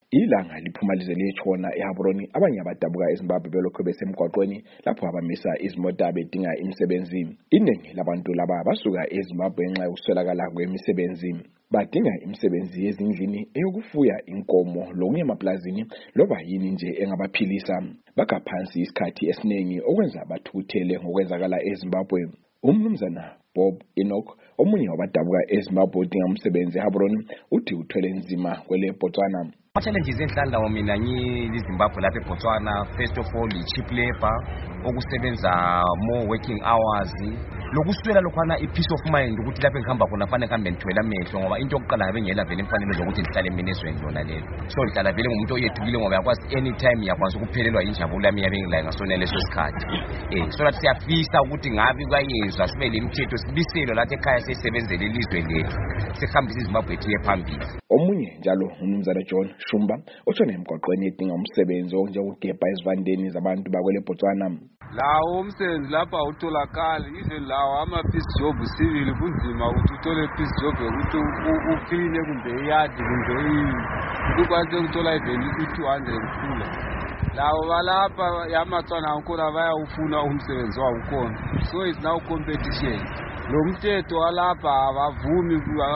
Ilanga liphuma lize liyetshona eHaburoni abanye abadabuka eZimbabwe belokhu besemgwaqweni lapho abamisa izimota bedinga imisebenzi. Iningi labantu laba basuka eZimbabwe ngenxa yokuswelakala kwemisebenzi. Badinga imisebenzi yezindlini, eyokufuya inkomo lokunye emaplazini loba yini nje engabaphilisa. Bakaphansi isikhathi esiningi okwenza bathukuthele ngokwenzakala eZimbabwe. Umnumzana Bob Enoch, omunye wabadabuka eZimbabwe odinga umsebenzi eHaburoni, uthi uthwele nzima kwele Botswana. Challenges enhlandawo mina ngiyiZimbabwe lapha eBotswana, first of all cheap labor, okusebenza more working hours, lokuswela lokhwana i-peace of mind ukuthi lapha engihamba khona fanele ngihambe ngithwele amehlo ngoba into yokuqala ngabe ngiyela vele imfanelo zokuthi ngihlale mina ezweni lona lelo. So ngihlala vele ngumuntu oyethukile ngoba yakwazi anytime yakwazi ukuphelelwa injabulo yami yabe ngilayo ngasona leso sikhathi. So that siyafisa ukuthi ngabe kuyayenzwa sibe lemithetho sibiselo lapha ekhaya sesebenzele ilizwe lethu. Sihambise iZimbabwe ethu phambili. Omunye njalo umnumzana John Shumba oshona emgwaqweni edinga umsebenzi onjengokugebha izivandeni zabantu bakwele Botswana. Lawo umsebenzi lapha utholakala even lawo ama-peace job civil kunzima ukuthi uthole peace job yokuthi ukline kumbe iyadi kumbe ukwazi ukuthola even i-200 kuphula. Lawo balapha yamatswana akhona bayawufuna umsebenzi wawo ukhona. So it's now competition. Lo mthetho walapha abavumi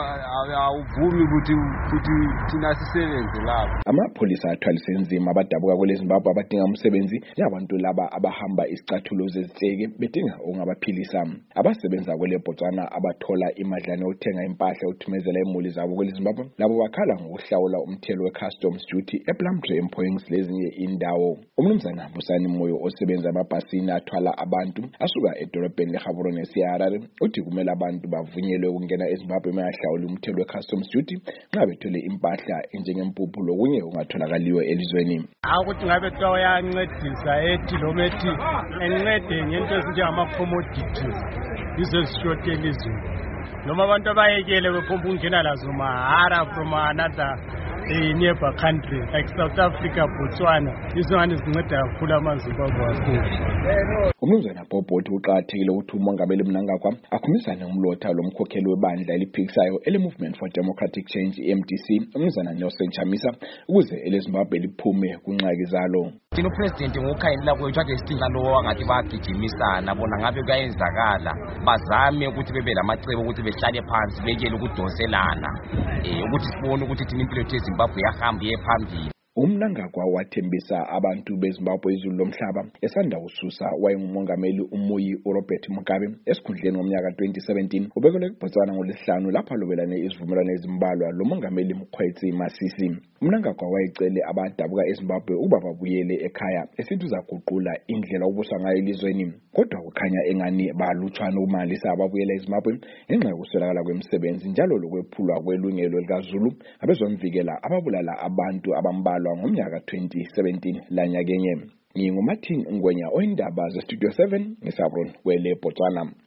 ukuthi thina sisebenze lapha. Amapholisa athwalise nzima abadabuka kwele Zimbabwe abadinga umsebenzi njengabantu laba abahamba isicathulo zezitsheke bedinga ongabaphilisa. Abasebenza kwele Botswana abathola imadlana yokuthenga impahla yokuthumezela imuli zabo kwele Zimbabwe labo bakhala ngokuhlawula umthelo we-customs duty ePlumtree Employings lezinye indawo. Umnumzana Busani Moyo osebenza emabhasini athwala abantu asuka edolobheni leHaburoni eSiharare uthi kumele abantu bavunyelwe ukungena eZimbabwe mayahlawula umthelo we-customs duty nxa bethole impahla enjengempuphu lokunye ungatholakaliwe elizweni. Ukuthi ngabe kuthiwa uyancedisa ethi noma ethi encede ngento ezinjengama-commodities yizo ezishota elizweni. Noma abantu abayekele bephomba ukungena lazo mahara from another nearby country like South Africa, Botswana. Izingane zinceda kakhulu amaZimbabwe kakhulu. Umnumzana Bob uqakathekile ukuthi umongameli Mnangagwa akhumisane umlotha lomkhokheli webandla eliphikisayo ele-Movement for Democratic Change MDC umnumzana Nelson Chamisa ukuze eleZimbabwe liphume kunxaki zalo. Thina upresident ngokukhayela kwethu ade sidinga lo angathi bagijimisana bona ngabe kuyayenzakala bazame ukuthi bebe lamacebo ukuthi behlale phansi bekele ukudonselana ukuthi sibone ukuthi thina impilo yethu eZimbabwe yahamba yephambili. Umnangagwa wathembisa abantu beZimbabwe izulu lomhlaba esanda ususa wayengumongameli uMuyi uRobert Mugabe esikhundleni ngomnyaka 2017 ubekele eBotswana ngolesihlanu lapha lobelane izivumelwano ezimbalwa lomongameli Mkhwetsi Masisi. Umnangagwa wayecele abadabuka eZimbabwe ukuba babuyele ekhaya esithi uzaguqula indlela obuswa ngayo elizweni kodwa kukhanya engani balutshwana ukumalisa ababuyela eZimbabwe ngenxa yokuswelakala kwemisebenzi njalo lokwephulwa kwelungelo likaZulu abezomvikela ababulala abantu abambalwa ngomnyaka 2017 lanyakenye. NginguMartin Ngwenya oyindaba zeStudio 7 ngeSabrun kwele Botswana.